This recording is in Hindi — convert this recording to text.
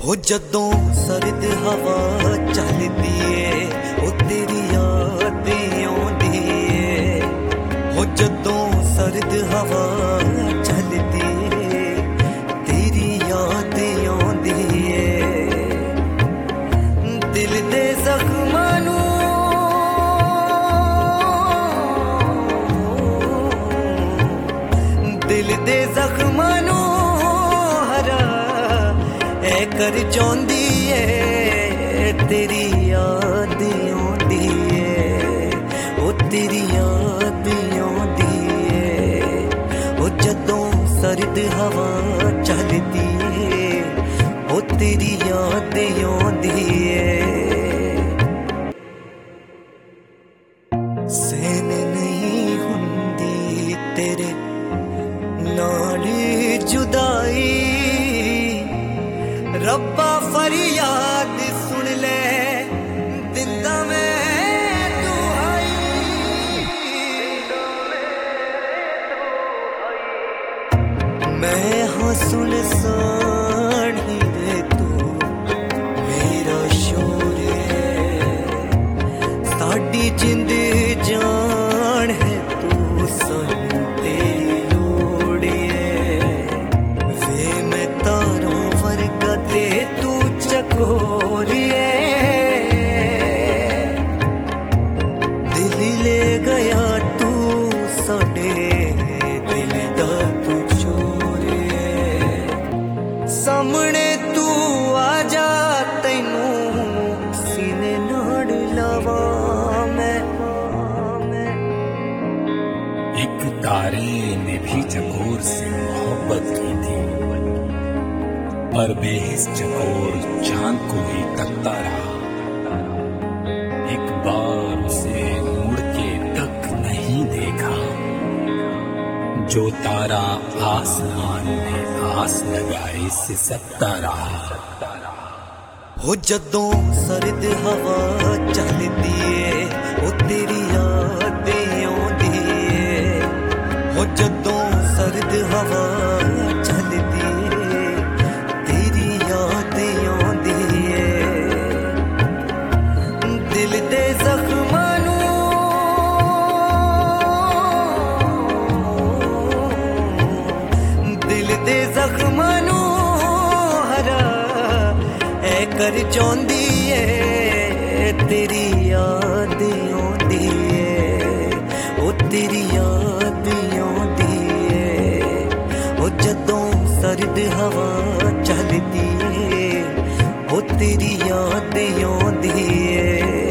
हो जदों सर्द हवा चलदी ए ओ तेरी याद आउंदी ए। हो जदों सर्द हवा चलदी ए तेरी याद आउंदी ए। दिल दे जख्मां नू दिल दे जख्मां नू कर जांदी है तेरी याद आउंदी है ओ तेरी याद आउंदी है। ओ जदों सर्द हवा चलदी है ओ तेरी याद आउंदी है। सहन नहीं हुंदी तेरे नाल जुदाई रब्बा फरियाद सुन ले दिंदा मैं दुआई। मैं हाँ सुनसान ही रे तू मेरा शोर है साडी जिंद जान है तू सानू तेरी लोड़ है। वे मैं तारों वर्गा ते तू चकोरिए दिल ले गया तू साडे दिल दा तू चोरिए। सामने तू आ जा तैनू सीने नाड़ लावा मैं। एक तारे ने भी चकोर से मोहब्बत की थी पर बेहिस चकोर चांद को ही तकता रहा। एक बार उसे मुड़ के तक नहीं देखा जो तारा आसमान में आस लगाए सिसकता रहा। हो जदों सर्द हवा चलदी ए ओ तेरी याद आउंदी ए। हो जदों सर्द हवा चलदी ए तेरी याद आउंदी ए। दिल दे जख्मां नू दिल दे जख्मां नू हरा कर जांदी है तेरी याद आउंदी है ओ तेरी याद आउंदी है। ओ जदों सर्द हवा चलदी है ओ तेरी याद आउंदी है।